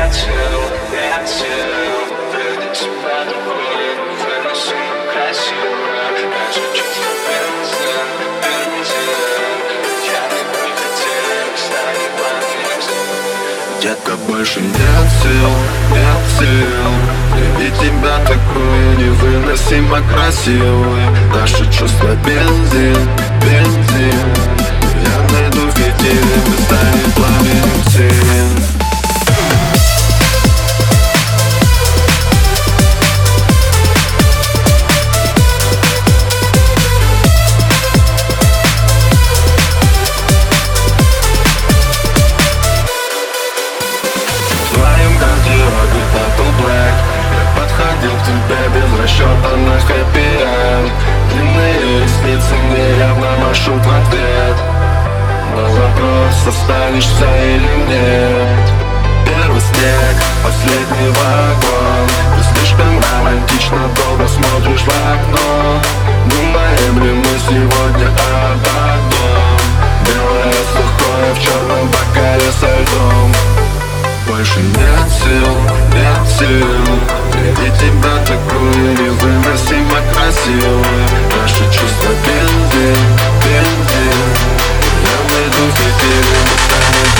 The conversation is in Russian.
нет сил ради тебя такое невыносимо красиво. Наши чувства бензин, я не хотел, станет плавным. Детка, больше нет сил любить тебя такое невыносимо красивое. Наши чувства бензин. Я найду фитиль, мы станем пламенем сирен. В твоем гардеробе Apple Black. Я подходил к тебе без расчета на хэппи-энд. Длинные ресницы мне явно машут в ответ. На вопрос, останешься или нет. Первый снег, последний вагон. Ты слишком романтично долго смотришь в окно. Думаем ли мы сегодня об одном? Белое сухое в черном бокале со льдом. Больше нет сил видеть тебя такую невыносимо красивую. Наши чувства бензин. Я найду фитиль, мы станем